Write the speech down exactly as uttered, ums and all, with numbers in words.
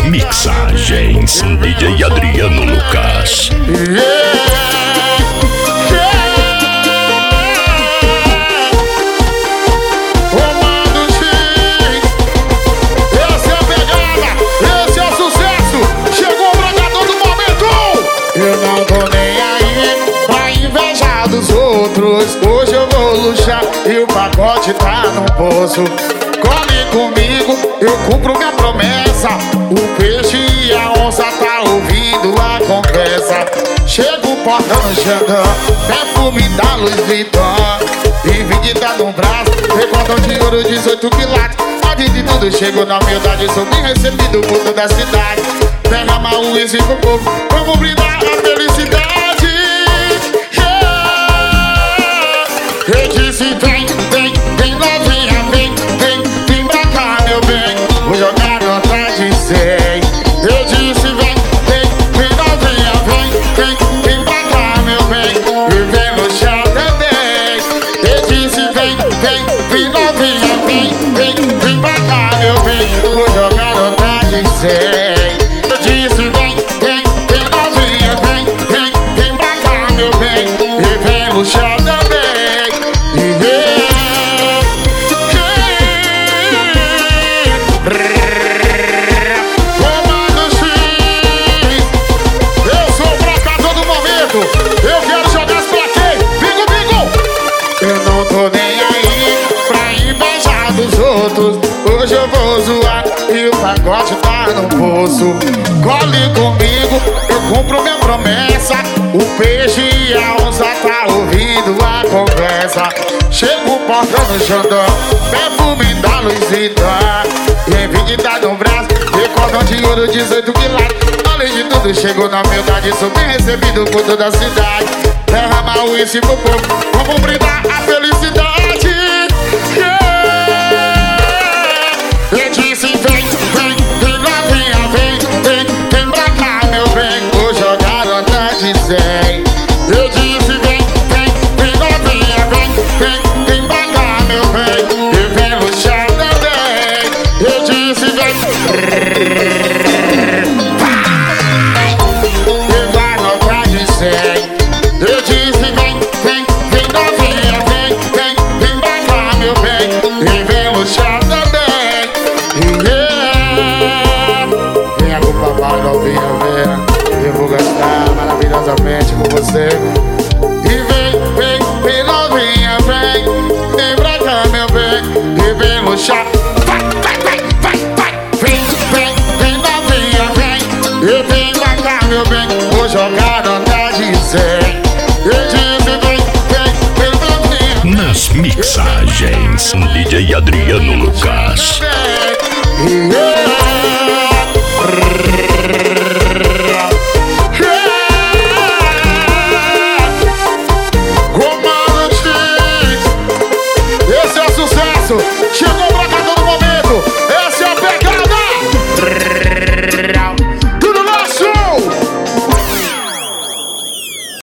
mixagens D J Adriano Lucas. Hoje eu vou luxar e o pacote tá no poço. Come comigo, eu cumpro minha promessa. O peixe e a onça tá ouvindo a conversa. Chega o portão no Xandão, perfume da Louis Vuitton e vinguida no braço, recordão de ouro dezoito quilates. Além de tudo, chego na humildade, sou bem recebido por toda a cidade. Derrama o uísque pro povo, vamos brindar a felicidade. Eu disse vem, vem, vem novinha, vem, vem, vem pra cá meu bem, vou jogar nota de cem. Eu disse vem, vem, vem novinha, vem, vem, vem pra cá meu bem, e vem no chão também. Eu disse vem, vem, vem novinha, vem, vem, vem pra cá meu bem, vou jogar nota de cem. Eu disse vem, vem, vem novinha, vem, vem, vem pra cá meu bem, e vem no chão também. Eu quero jogar as pra quem? Bingo, bingo! Eu não tô nem aí pra invejar dos outros. Hoje eu vou zoar e o pacote tá no poço. Cole comigo, eu cumpro minha promessa. O peixe e a onça tá ouvindo a conversa. Chega o portão no Xandão, perfume da Louis Vuitton e vinguida no braço, recordão de ouro dezoito quilates. Além de tudo, chegou na humildade, sou bem recebido por toda a cidade. Derrama o uísque pro povo, vamos brindar a felicidade. Yeah! Eu disse vem, vem, vem novinha, vem, vem, vem pra cá meu bem, vou jogar nota de cem. Eu disse vem, vem, vem novinha, vem, vem, vem pra cá meu bem, e vem no chão também. Eu disse vem. Eu disse vem, vem, vem novinha, vem, vem, vem pra cá meu bem, e vem no chão também. Yeah. Venha com o papai novinha, venha, eu vou gastar maravilhosamente com você. E vem, vem, vem novinha, vem, vem pra cá meu bem, e vem no chão. Vai, vai, vai, vai, vai. Vem, vem, vem novinha, vem, e vem pra cá meu bem, vou jogar nota de cem. Nas mixagens D J Adriano Lucas. Yeah.